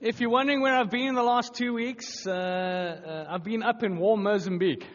If you're wondering where I've been in the last 2 weeks, I've been up in warm Mozambique.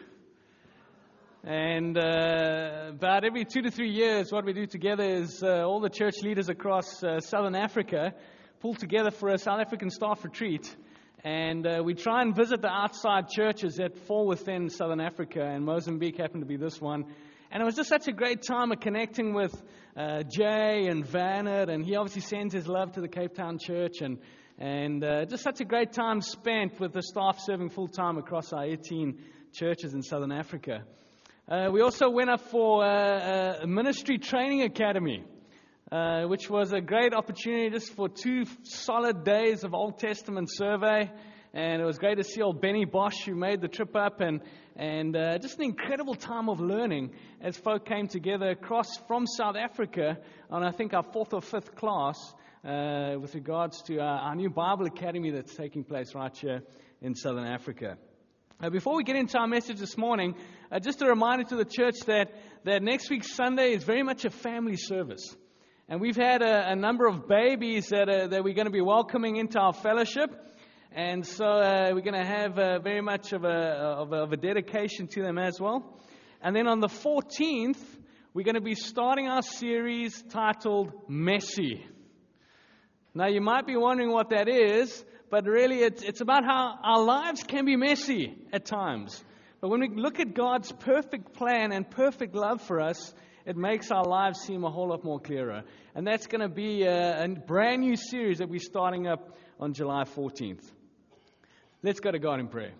And about every 2 to 3 years, what we do together is all the church leaders across Southern Africa pull together for a South African staff retreat. And we try and visit the outside churches that fall within Southern Africa, and Mozambique happened to be this one. And it was just such a great time of connecting with Jay and Vanert, and he obviously sends his love to the Cape Town church, and just such a great time spent with the staff serving full-time across our 18 churches in Southern Africa. We also went up for a ministry training academy, which was a great opportunity just for 2 solid days of Old Testament survey. And it was great to see old Benny Bosch, who made the trip up, and just an incredible time of learning as folk came together across from South Africa on, I think, our 4th or 5th class with regards to our new Bible Academy that's taking place right here in Southern Africa. Before we get into our message this morning, just a reminder to the church that next week Sunday is very much a family service. And we've had a number of babies that we're going to be welcoming into our fellowship. And so we're going to have very much of a dedication to them as well. And then on the 14th, we're going to be starting our series titled Messy. Now, you might be wondering what that is, but really it's about how our lives can be messy at times. But when we look at God's perfect plan and perfect love for us, it makes our lives seem a whole lot more clearer. And that's going to be a brand new series that we're starting up on July 14th. Let's go to God in prayer.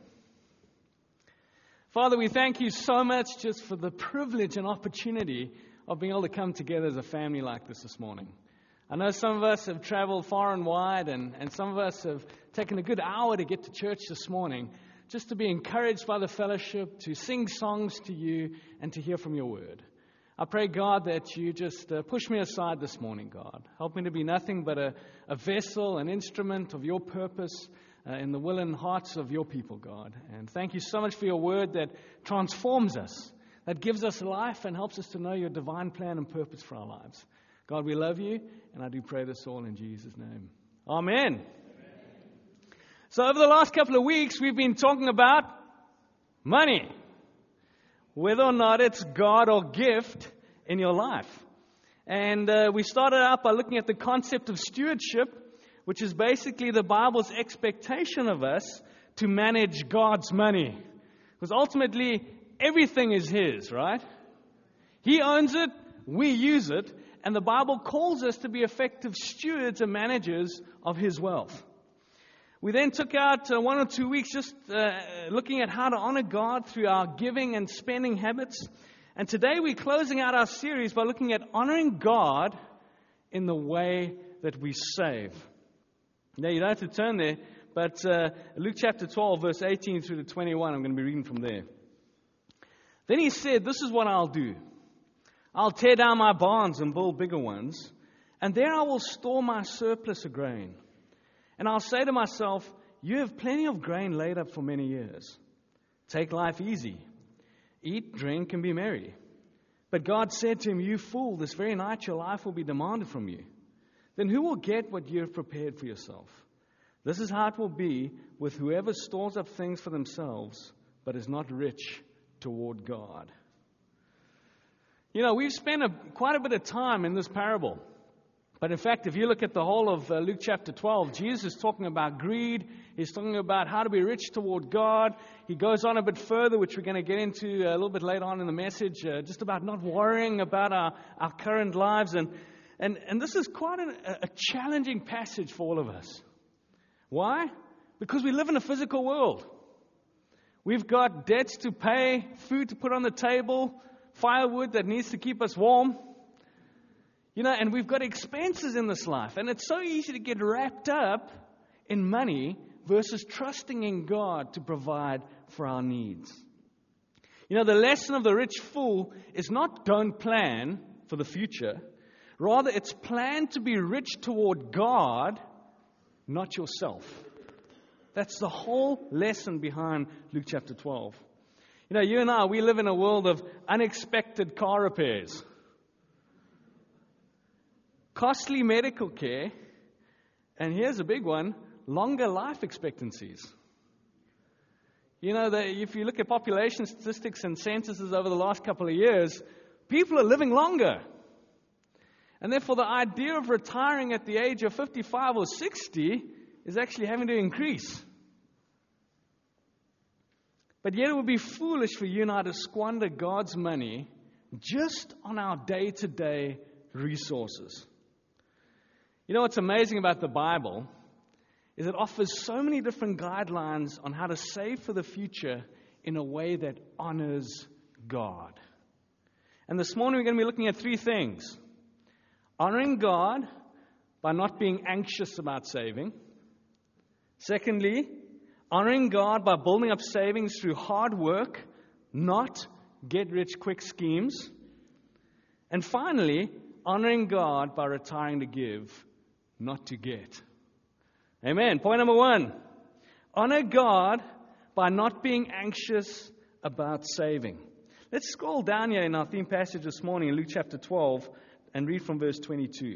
Father, we thank you so much just for the privilege and opportunity of being able to come together as a family like this morning. I know some of us have traveled far and wide, and some of us have taken a good hour to get to church this morning, just to be encouraged by the fellowship, to sing songs to you, and to hear from your word. I pray, God, that you just push me aside this morning, God. Help me to be nothing but a vessel, an instrument of your purpose in the will and hearts of your people, God. And thank you so much for your word that transforms us, that gives us life and helps us to know your divine plan and purpose for our lives. God, we love you, and I do pray this all in Jesus' name. Amen. So over the last couple of weeks, we've been talking about money, whether or not it's God or gift in your life. And we started out by looking at the concept of stewardship, which is basically the Bible's expectation of us to manage God's money. Because ultimately, everything is His, right? He owns it, we use it, and the Bible calls us to be effective stewards and managers of His wealth. We then took out 1 or 2 weeks just looking at how to honor God through our giving and spending habits. And today we're closing out our series by looking at honoring God in the way that we save. Now, you don't have to turn there, but Luke chapter 12, verse 18 through to 21, I'm going to be reading from there. Then he said, "This is what I'll do. I'll tear down my barns and build bigger ones, and there I will store my surplus of grain. And I'll say to myself, you have plenty of grain laid up for many years. Take life easy. Eat, drink, and be merry." But God said to him, "You fool, this very night your life will be demanded from you. Then who will get what you have prepared for yourself? This is how it will be with whoever stores up things for themselves, but is not rich toward God." You know, we've spent quite a bit of time in this parable. But in fact, if you look at the whole of Luke chapter 12, Jesus is talking about greed. He's talking about how to be rich toward God. He goes on a bit further, which we're going to get into a little bit later on in the message, just about not worrying about our current lives. And this is quite a challenging passage for all of us. Why? Because we live in a physical world. We've got debts to pay, food to put on the table, firewood that needs to keep us warm. You know, and we've got expenses in this life. And it's so easy to get wrapped up in money versus trusting in God to provide for our needs. You know, the lesson of the rich fool is not don't plan for the future. Rather, it's plan to be rich toward God, not yourself. That's the whole lesson behind Luke chapter 12. You know, you and I, we live in a world of unexpected car repairs, costly medical care, and here's a big one, longer life expectancies. You know, if you look at population statistics and censuses over the last couple of years, people are living longer. And therefore, the idea of retiring at the age of 55 or 60 is actually having to increase. But yet it would be foolish for you and I to squander God's money just on our day-to-day resources. You know what's amazing about the Bible is it offers so many different guidelines on how to save for the future in a way that honors God. And this morning we're going to be looking at three things. Honoring God by not being anxious about saving. Secondly, honoring God by building up savings through hard work, not get-rich-quick schemes. And finally, honoring God by retiring to give, not to get. Amen. Point number one, honor God by not being anxious about saving. Let's scroll down here in our theme passage this morning in Luke chapter 12 and read from verse 22.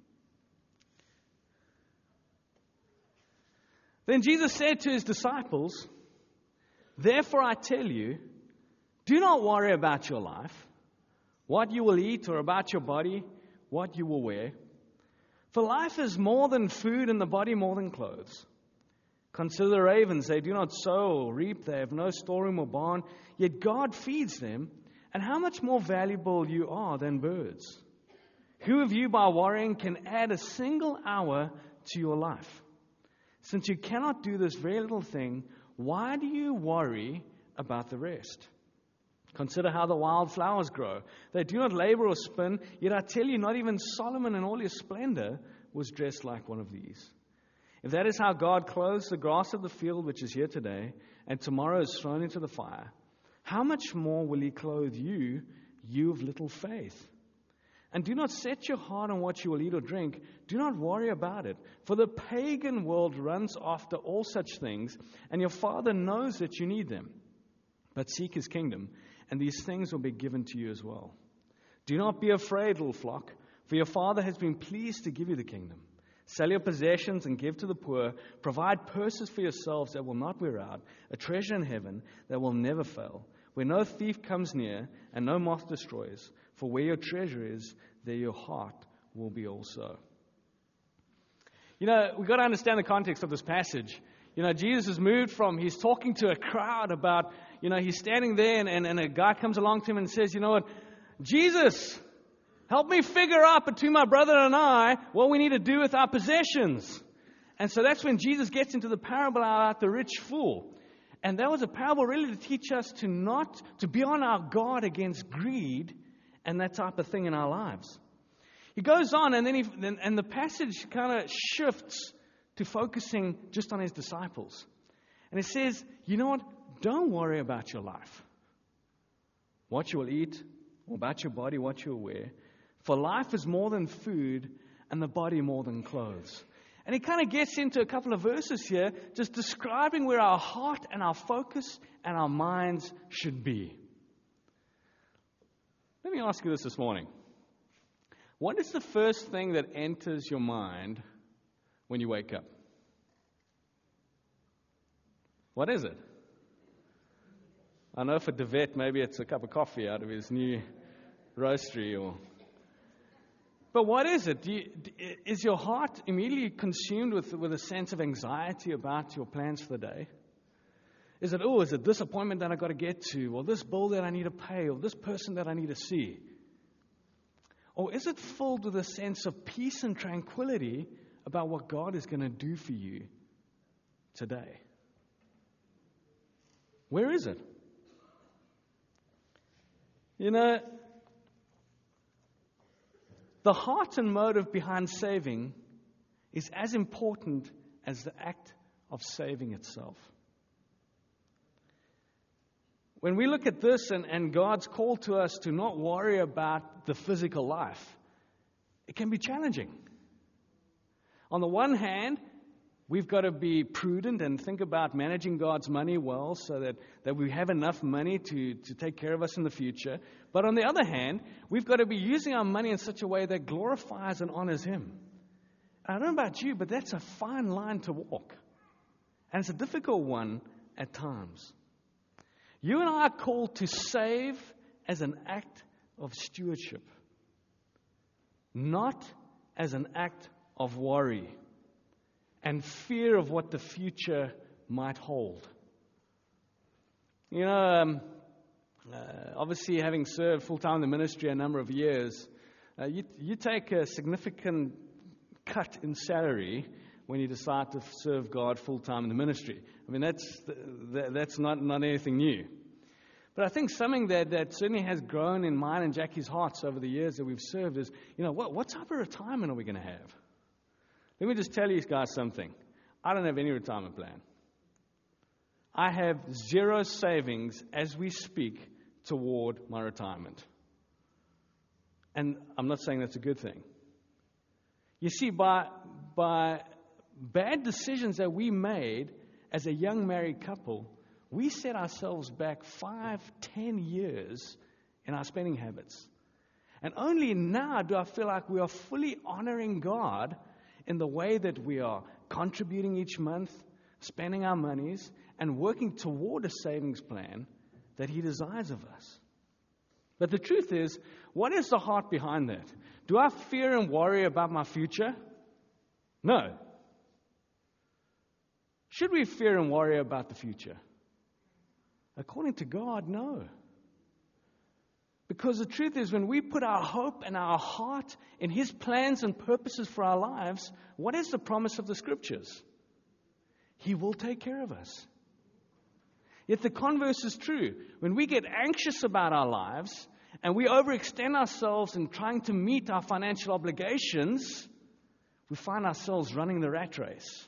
Then Jesus said to his disciples, "Therefore I tell you, do not worry about your life, what you will eat, or about your body, what you will wear. For life is more than food, and the body more than clothes. Consider the ravens, they do not sow or reap, they have no storeroom or barn, yet God feeds them, and how much more valuable you are than birds. Who of you by worrying can add a single hour to your life? Since you cannot do this very little thing, why do you worry about the rest? Consider how the wild flowers grow. They do not labor or spin, yet I tell you, not even Solomon in all his splendor was dressed like one of these. If that is how God clothes the grass of the field, which is here today, and tomorrow is thrown into the fire, how much more will he clothe you, you of little faith? And do not set your heart on what you will eat or drink. Do not worry about it. For the pagan world runs after all such things, and your Father knows that you need them. But seek his kingdom, and these things will be given to you as well. Do not be afraid, little flock, for your Father has been pleased to give you the kingdom. Sell your possessions and give to the poor. Provide purses for yourselves that will not wear out, a treasure in heaven that will never fail, where no thief comes near and no moth destroys. For where your treasure is, there your heart will be also." You know, we've got to understand the context of this passage. You know, Jesus is moved from, he's talking to a crowd about, you know, he's standing there and a guy comes along to him and says, "You know what, Jesus, help me figure out between my brother and I what we need to do with our possessions." And so that's when Jesus gets into the parable about the rich fool. And that was a parable really to teach us to be on our guard against greed and that type of thing in our lives. He goes on, and then the passage kind of shifts to focusing just on his disciples. And it says, you know what? Don't worry about your life, what you will eat, or about your body, what you will wear. For life is more than food, and the body more than clothes. And he kind of gets into a couple of verses here, just describing where our heart and our focus and our minds should be. Let me ask you this morning. What is the first thing that enters your mind when you wake up? What is it? I know for Devet, maybe it's a cup of coffee out of his new roastery. But what is it? Is your heart immediately consumed with a sense of anxiety about your plans for the day? Is it this appointment that I've got to get to, or this bill that I need to pay, or this person that I need to see? Or is it filled with a sense of peace and tranquility about what God is going to do for you today? Where is it? You know, the heart and motive behind saving is as important as the act of saving itself. When we look at this and God's call to us to not worry about the physical life, it can be challenging. On the one hand, we've got to be prudent and think about managing God's money well so that we have enough money to take care of us in the future. But on the other hand, we've got to be using our money in such a way that glorifies and honors Him. I don't know about you, but that's a fine line to walk. And it's a difficult one at times. You and I are called to save as an act of stewardship, not as an act of worry and fear of what the future might hold. You know, obviously having served full-time in the ministry a number of years, you take a significant cut in salary when you decide to serve God full-time in the ministry. I mean, that's not anything new. But I think something that certainly has grown in mine and Jackie's hearts over the years that we've served is, what type of retirement are we going to have? Let me just tell you guys something. I don't have any retirement plan. I have zero savings as we speak toward my retirement. And I'm not saying that's a good thing. You see, by bad decisions that we made as a young married couple, we set ourselves back 5-10 years in our spending habits. And only now do I feel like we are fully honoring God in the way that we are contributing each month, spending our monies, and working toward a savings plan that He desires of us. But the truth is, what is the heart behind that? Do I fear and worry about my future? No. Should we fear and worry about the future? According to God, no. Because the truth is, when we put our hope and our heart in His plans and purposes for our lives, what is the promise of the Scriptures? He will take care of us. Yet the converse is true. When we get anxious about our lives and we overextend ourselves in trying to meet our financial obligations, we find ourselves running the rat race,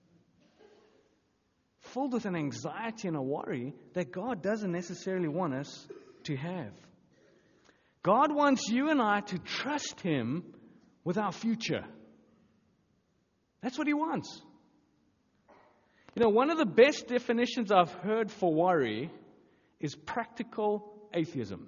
filled with an anxiety and a worry that God doesn't necessarily want us to have. God wants you and I to trust Him with our future. That's what He wants. One of the best definitions I've heard for worry is practical atheism.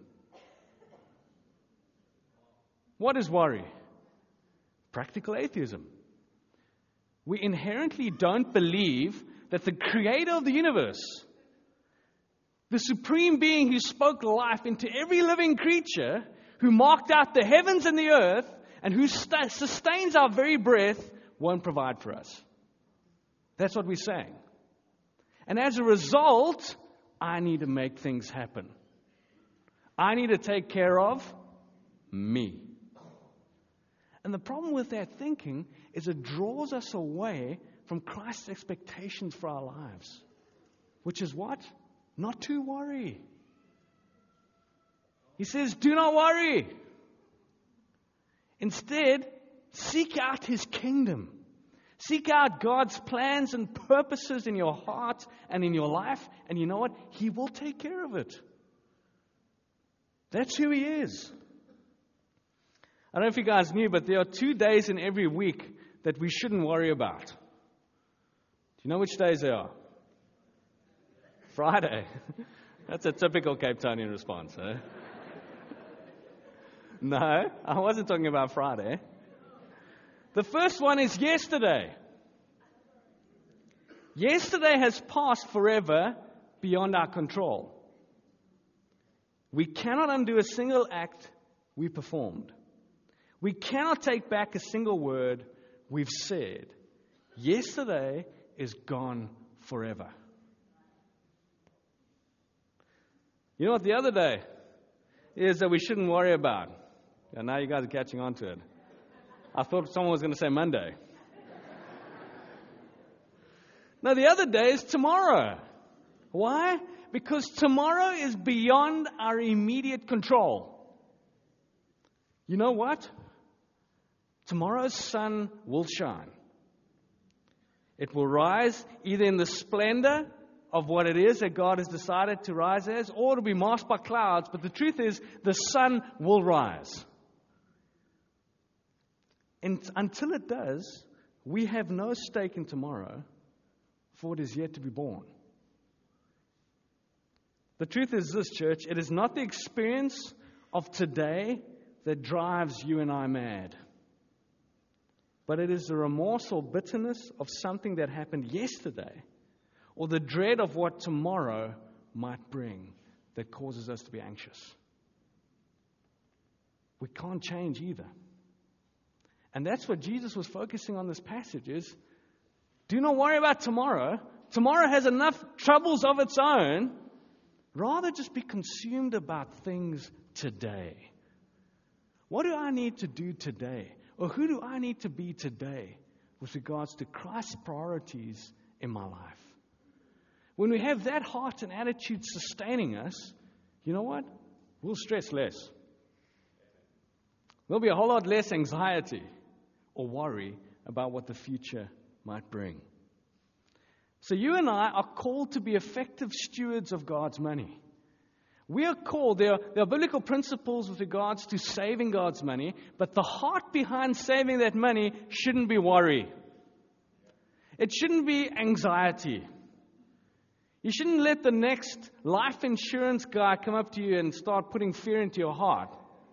What is worry? Practical atheism. We inherently don't believe that the Creator of the universe, the supreme being who spoke life into every living creature, who marked out the heavens and the earth, and who sustains our very breath, won't provide for us. That's what we're saying. And as a result, I need to make things happen. I need to take care of me. And the problem with that thinking is it draws us away from Christ's expectations for our lives. Which is what? Not to worry. He says, do not worry. Instead, seek out His kingdom. Seek out God's plans and purposes in your heart and in your life. And you know what? He will take care of it. That's who He is. I don't know if you guys knew, but there are 2 days in every week that we shouldn't worry about. Do you know which days they are? Friday. That's a typical Cape Townian response, eh? No, I wasn't talking about Friday. The first one is yesterday. Yesterday has passed forever beyond our control. We cannot undo a single act we performed. We cannot take back a single word we've said. Yesterday is gone forever. You know what the other day is that we shouldn't worry about? And now you guys are catching on to it. I thought someone was going to say Monday. No, the other day is tomorrow. Why? Because tomorrow is beyond our immediate control. You know what? Tomorrow's sun will shine. It will rise either in the splendor of what it is that God has decided to rise as, or it'll be masked by clouds. But the truth is, the sun will rise. And until it does, we have no stake in tomorrow, for it is yet to be born. The truth is this, church, it is not the experience of today that drives you and I mad. but it is the remorse or bitterness of something that happened yesterday, or the dread of what tomorrow might bring, that causes us to be anxious. We can't change either. And that's what Jesus was focusing on this passage is, do not worry about tomorrow. Tomorrow has enough troubles of its own. Rather just be consumed about things today. What do I need to do today? Or who do I need to be today with regards to Christ's priorities in my life? When we have that heart and attitude sustaining us, you know what? We'll stress less. There'll be a whole lot less anxiety or worry about what the future might bring. So you and I are called to be effective stewards of God's money. We are called, there are biblical principles with regards to saving God's money, but the heart behind saving that money shouldn't be worry. It shouldn't be anxiety. You shouldn't let the next life insurance guy come up to you and start putting fear into your heart.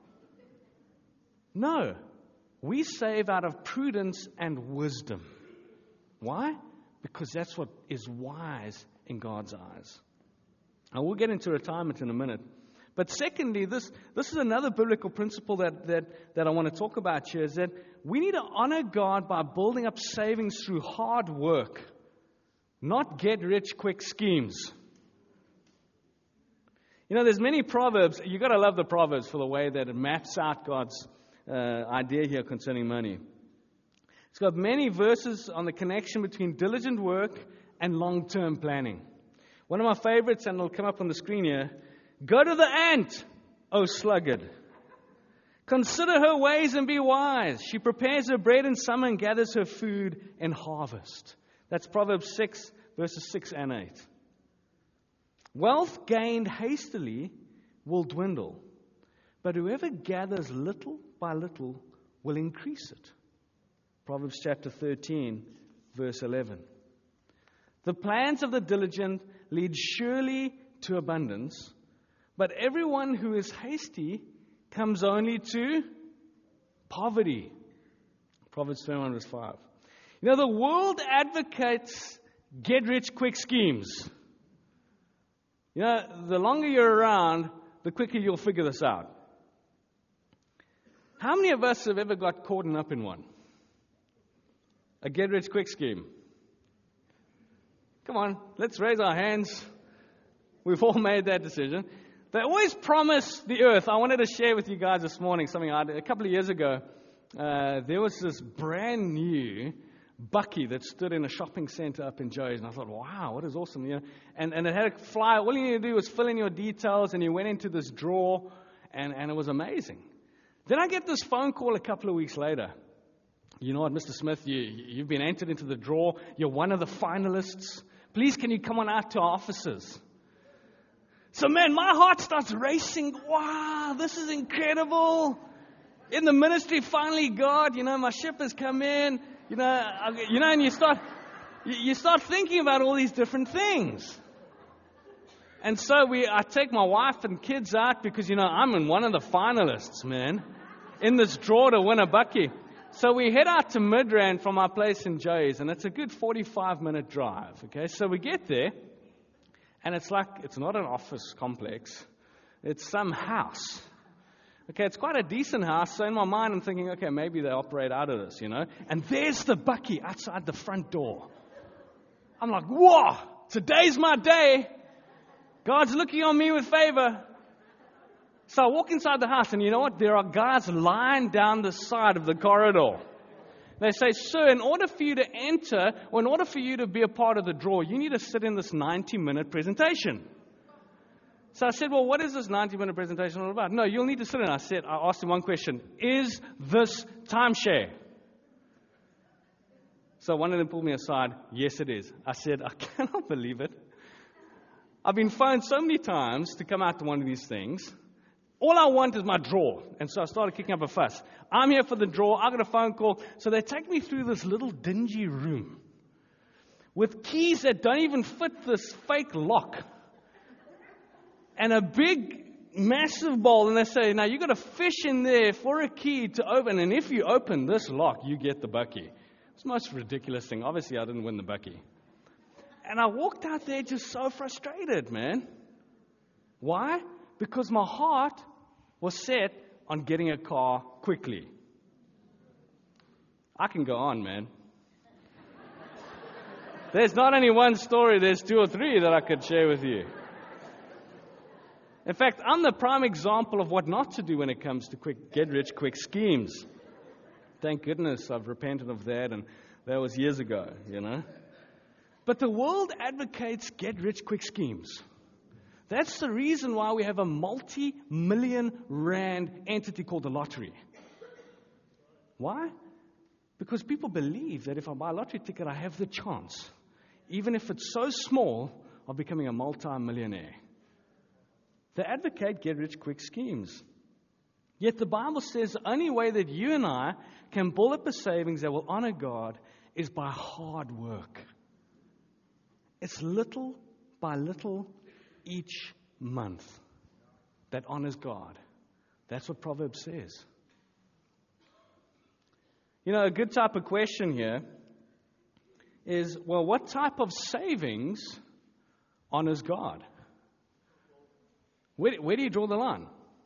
No, we save out of prudence and wisdom. Why? Because that's what is wise in God's eyes. Now, we'll get into retirement in a minute. But secondly, this is another biblical principle that I want to talk about here, is that we need to honor God by building up savings through hard work, not get-rich-quick schemes. You know, there's many Proverbs. You've got to love the Proverbs for the way that it maps out God's idea here concerning money. It's got many verses on the connection between diligent work and long-term planning. One of my favorites, and it'll come up on the screen here, go to the ant, O sluggard. Consider her ways and be wise. She prepares her bread in summer and gathers her food in harvest. That's Proverbs 6, verses 6 and 8. Wealth gained hastily will dwindle, but whoever gathers little by little will increase it. Proverbs chapter 13, verse 11. The plans of the diligent lead surely to abundance, but everyone who is hasty comes only to poverty. Proverbs 21, verse 5. You know, the world advocates get-rich-quick schemes. You know, the longer you're around, the quicker you'll figure this out. How many of us have ever got caught up in one? A get-rich-quick scheme. Come on, let's raise our hands. We've all made that decision. They always promise the earth. I wanted to share with you guys this morning something I did. A couple of years ago, there was this brand new Bucky that stood in a shopping center up in Joey's, and I thought, wow, what is awesome. You know? And it had a flyer. All you need to do was fill in your details, and you went into this drawer, and it was amazing. Then I get this phone call a couple of weeks later. You know what, Mr. Smith, you've been entered into the draw. You're one of the finalists. Please, can you come on out to our offices? So, man, my heart starts racing. Wow, this is incredible. In the ministry, finally, God, you know, my ship has come in. You know, and you start thinking about all these different things. And so I take my wife and kids out because, you know, I'm in one of the finalists, man, in this draw to win a Bucky. So we head out to Midrand from our place in Joey's, and it's a good 45-minute drive, okay? So we get there, and it's not an office complex. It's some house. Okay, it's quite a decent house, so in my mind I'm thinking, okay, maybe they operate out of this, you know? And there's the Bucky outside the front door. I'm like, whoa, today's my day. God's looking on me with favor. So I walk inside the house, and you know what? There are guys lying down the side of the corridor. They say, sir, in order for you to enter, or in order for you to be a part of the draw, you need to sit in this 90-minute presentation. So I said, well, what is this 90-minute presentation all about? No, you'll need to sit in. I asked him one question. Is this timeshare? So one of them pulled me aside. Yes, it is. I said, I cannot believe it. I've been phoned so many times to come out to one of these things. All I want is my draw. And so I started kicking up a fuss. I'm here for the draw. I got a phone call. So they take me through this little dingy room with keys that don't even fit this fake lock. And a big massive bowl, and they say, now you've got a fish in there for a key to open, and if you open this lock, you get the bucky. It's the most ridiculous thing. Obviously, I didn't win the bucky. And I walked out there just so frustrated, man. Why? Because my heart was set on getting a car quickly. I can go on, man. There's not only one story, there's 2 or 3 that I could share with you. In fact, I'm the prime example of what not to do when it comes to get-rich-quick schemes. Thank goodness I've repented of that, and that was years ago, But the world advocates get-rich-quick schemes. That's the reason why we have a multi-million rand entity called the lottery. Why? Because people believe that if I buy a lottery ticket, I have the chance, even if it's so small, of becoming a multi-millionaire. They advocate get-rich-quick schemes. Yet the Bible says the only way that you and I can build up a savings that will honor God is by hard work. It's little by little each month that honors God. That's what Proverbs says. A good type of question here is, well, what type of savings honors God? Where do you draw the line?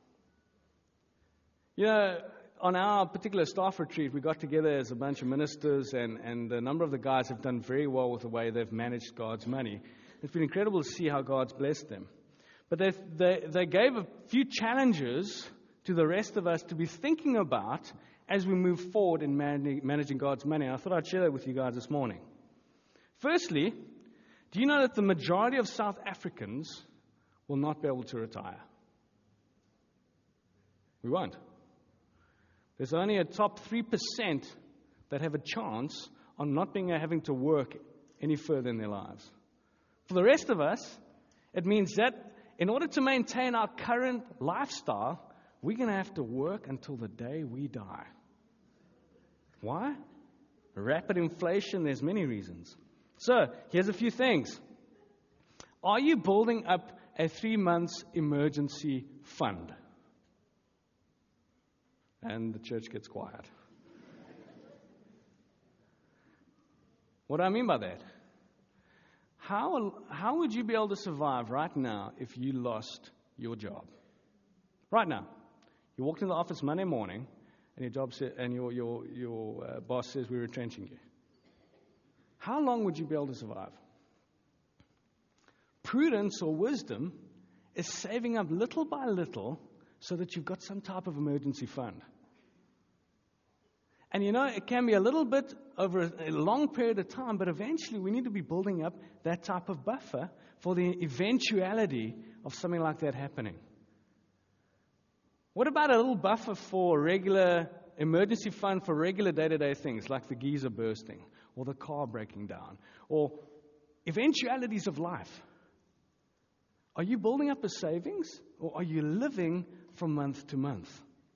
On our particular staff retreat, we got together as a bunch of ministers, and a number of the guys have done very well with the way they've managed God's money. It's been incredible to see how God's blessed them. But they gave a few challenges to the rest of us to be thinking about as we move forward in managing God's money. And I thought I'd share that with you guys this morning. Firstly, do you know that the majority of South Africans will not be able to retire? We won't. There's only a top 3% that have a chance on not having to work any further in their lives. For the rest of us, it means that in order to maintain our current lifestyle, we're going to have to work until the day we die. Why? Rapid inflation, there's many reasons. So, here's a few things. Are you building up a 3-month emergency fund? And the church gets quiet. What do I mean by that? How would you be able to survive right now if you lost your job? Right now. You walked in the office Monday morning, and your boss says, we're retrenching you. How long would you be able to survive? Prudence or wisdom is saving up little by little so that you've got some type of emergency fund. And it can be a little bit over a long period of time, but eventually we need to be building up that type of buffer for the eventuality of something like that happening. What about a little buffer for regular emergency fund for regular day-to-day things like the geyser bursting or the car breaking down or eventualities of life? Are you building up a savings or are you living from month to month?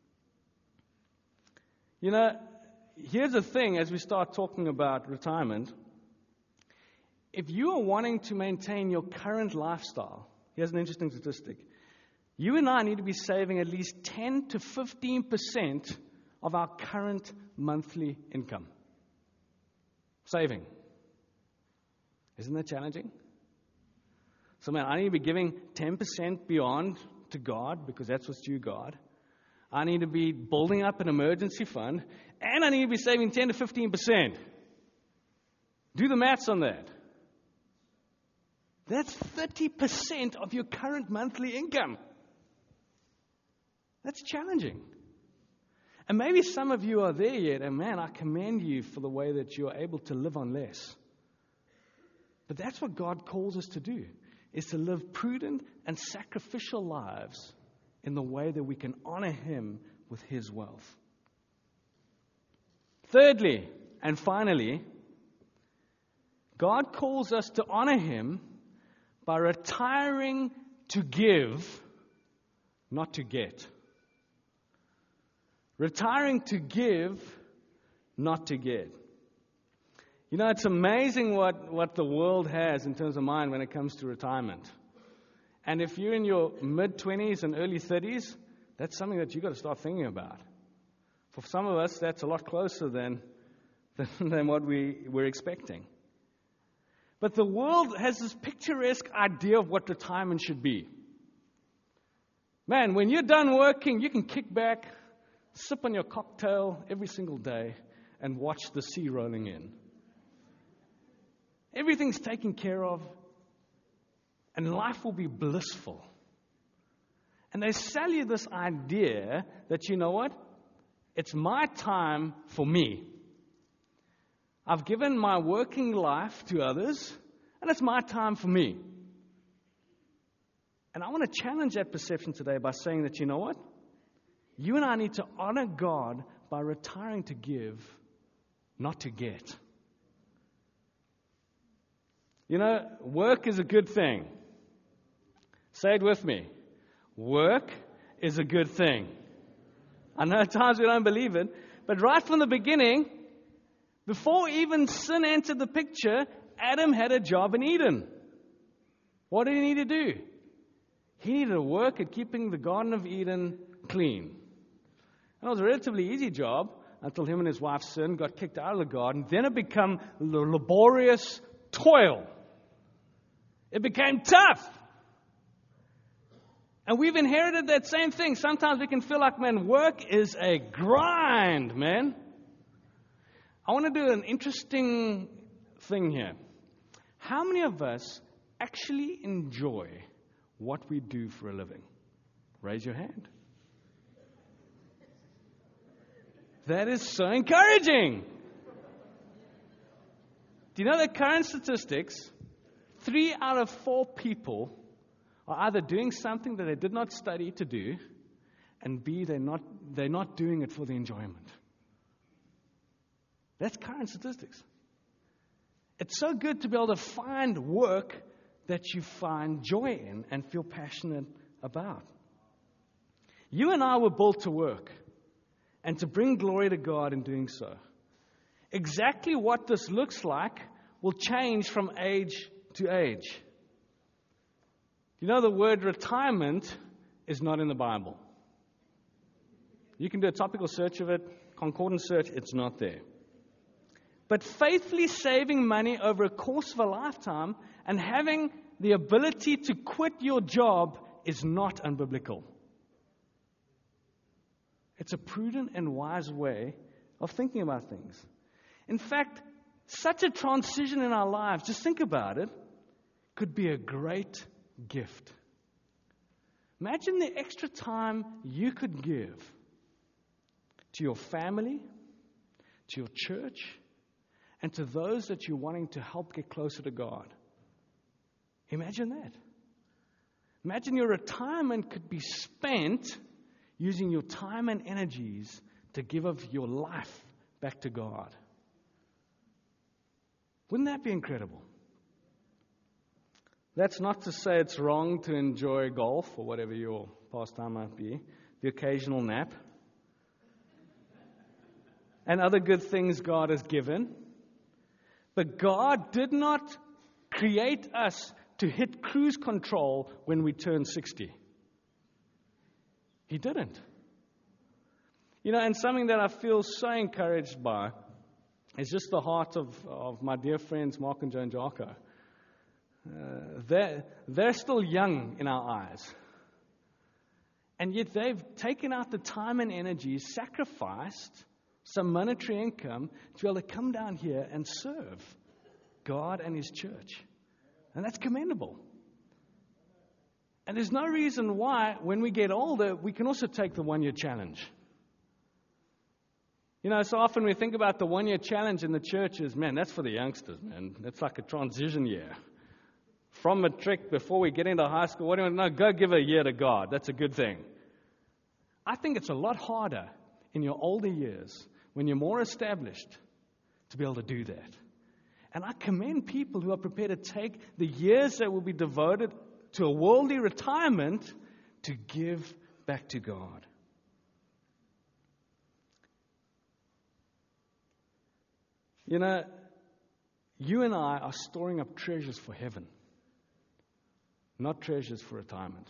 Here's the thing as we start talking about retirement. If you are wanting to maintain your current lifestyle, here's an interesting statistic. You and I need to be saving at least 10 to 15% of our current monthly income. Saving. Isn't that challenging? So, I need to be giving 10% beyond to God because that's what's due God. I need to be building up an emergency fund, and I need to be saving 10 to 15%. Do the maths on that. That's 30% of your current monthly income. That's challenging. And maybe some of you are there yet, and I commend you for the way that you are able to live on less. But that's what God calls us to do, is to live prudent and sacrificial lives in the way that we can honor Him with His wealth. Thirdly, and finally, God calls us to honor Him by retiring to give, not to get. Retiring to give, not to get. It's amazing what the world has in terms of mind when it comes to retirement. And if you're in your mid-20s and early 30s, that's something that you've got to start thinking about. For some of us, that's a lot closer than what we're expecting. But the world has this picturesque idea of what retirement should be. Man, when you're done working, you can kick back, sip on your cocktail every single day, and watch the sea rolling in. Everything's taken care of, and life will be blissful. And they sell you this idea that, you know what? It's my time for me. I've given my working life to others, and it's my time for me. And I want to challenge that perception today by saying that, you know what? You and I need to honor God by retiring to give, not to get. You know, work is a good thing. Say it with me. Work is a good thing. I know at times we don't believe it, but right from the beginning, before even sin entered the picture, Adam had a job in Eden. What did he need to do? He needed to work at keeping the Garden of Eden clean. And it was a relatively easy job until him and his wife sinned, got kicked out of the garden. Then it became laborious toil. It became tough. And we've inherited that same thing. Sometimes we can feel like, man, work is a grind, man. I want to do an interesting thing here. How many of us actually enjoy what we do for a living? Raise your hand. That is so encouraging. Do you know the current statistics? 3 out of 4 people are either doing something that they did not study to do, and B, they're not doing it for the enjoyment. That's current statistics. It's so good to be able to find work that you find joy in and feel passionate about. You and I were built to work and to bring glory to God in doing so. Exactly what this looks like will change from age to age. You know, the word retirement is not in the Bible. You can do a topical search of it, concordance search, it's not there. But faithfully saving money over a course of a lifetime and having the ability to quit your job is not unbiblical. It's a prudent and wise way of thinking about things. In fact, such a transition in our lives, just think about it, could be a great gift. Imagine the extra time you could give to your family, to your church, and to those that you're wanting to help get closer to God. Imagine that. Imagine your retirement could be spent using your time and energies to give of your life back to God. Wouldn't that be incredible? That's not to say it's wrong to enjoy golf or whatever your pastime might be, the occasional nap, and other good things God has given. But God did not create us to hit cruise control when we turn 60. He didn't. You know, and something that I feel so encouraged by is just the heart of my dear friends Mark and Joan Jarko. They're still young in our eyes. And yet they've taken out the time and energy, sacrificed some monetary income to be able to come down here and serve God and His church. And that's commendable. And there's no reason why, when we get older, we can also take the 1-year challenge. You know, so often we think about the 1-year challenge in the churches, man, that's for the youngsters, man. That's like a transition year. From matric, before we get into high school, what do you want to know? Go give a year to God. That's a good thing. I think it's a lot harder in your older years, when you're more established, to be able to do that. And I commend people who are prepared to take the years that will be devoted to a worldly retirement to give back to God. You know, you and I are storing up treasures for heaven, not treasures for retirement.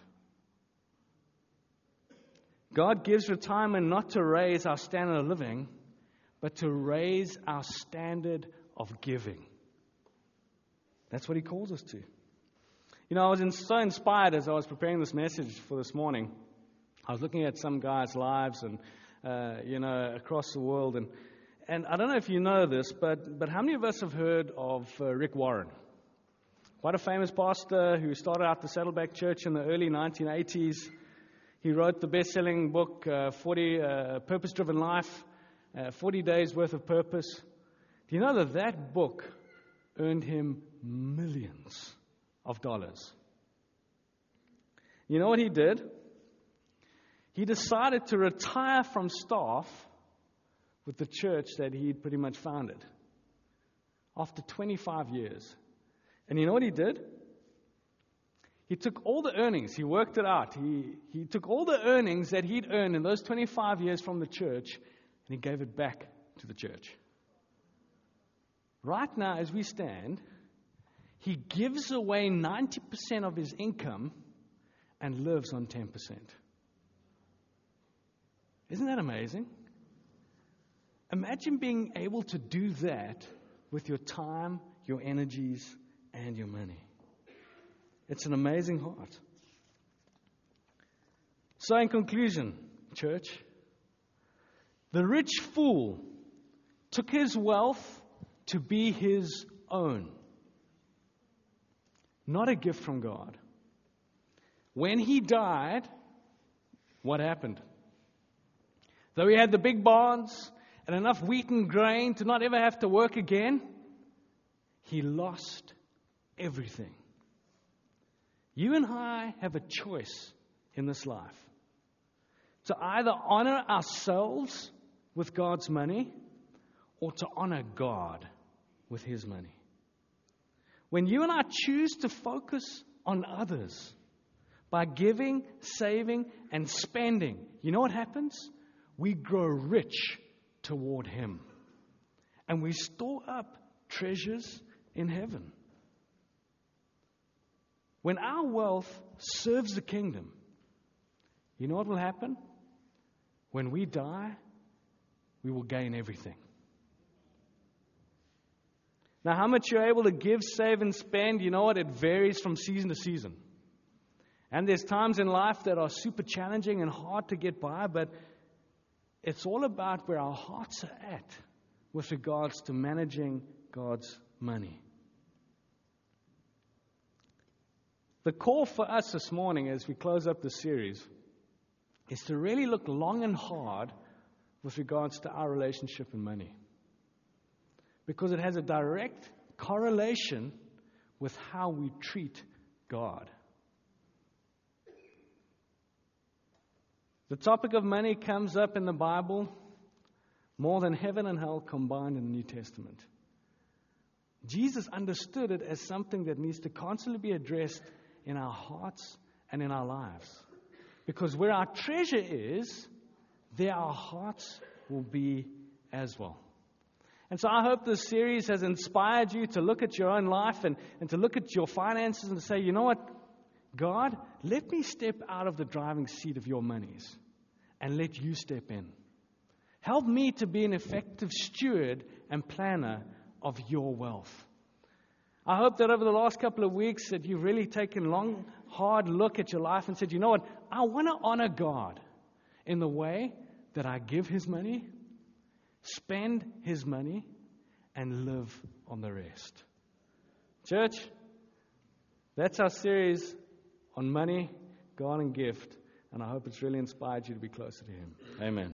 God gives retirement not to raise our standard of living, but to raise our standard of giving. That's what He calls us to. You know, I was so inspired as I was preparing this message for this morning. I was looking at some guys' lives and, across the world. And I don't know if you know this, but how many of us have heard of Rick Warren? Quite a famous pastor who started out the Saddleback Church in the early 1980s. He wrote the best-selling book, 40 Purpose-Driven Life, 40 Days Worth of Purpose. Do you know that book earned him millions of dollars? You know what he did? He decided to retire from staff with the church that he'd pretty much founded after 25 years. And you know what he did? He took all the earnings, he worked it out. He took all the earnings that he'd earned in those 25 years from the church, and he gave it back to the church. Right now, as we stand, he gives away 90% of his income and lives on 10%. Isn't that amazing? Imagine being able to do that with your time, your energies, and your money. It's an amazing heart. So in conclusion, church, the rich fool took his wealth to be his own, not a gift from God. When he died, what happened? Though he had the big barns and enough wheat and grain to not ever have to work again, he lost everything. You and I have a choice in this life to either honor ourselves with God's money or to honor God with His money. When you and I choose to focus on others by giving, saving, and spending, you know what happens? We grow rich toward Him. And we store up treasures in heaven. When our wealth serves the kingdom, you know what will happen? When we die, we will gain everything. Now, how much you're able to give, save, and spend, you know what? It varies from season to season. And there's times in life that are super challenging and hard to get by, but it's all about where our hearts are at with regards to managing God's money. The call for us this morning as we close up the series is to really look long and hard with regards to our relationship and money. Because it has a direct correlation with how we treat God. The topic of money comes up in the Bible more than heaven and hell combined in the New Testament. Jesus understood it as something that needs to constantly be addressed in our hearts and in our lives. Because where our treasure is, there our hearts will be as well. And so I hope this series has inspired you to look at your own life and to look at your finances and to say, you know what, God, let me step out of the driving seat of your monies and let you step in. Help me to be an effective steward and planner of your wealth. I hope that over the last couple of weeks that you've really taken a long, hard look at your life and said, you know what, I want to honor God in the way that I give His money, spend His money, and live on the rest. Church, that's our series on money, God, and gift. And I hope it's really inspired you to be closer to Him. Amen.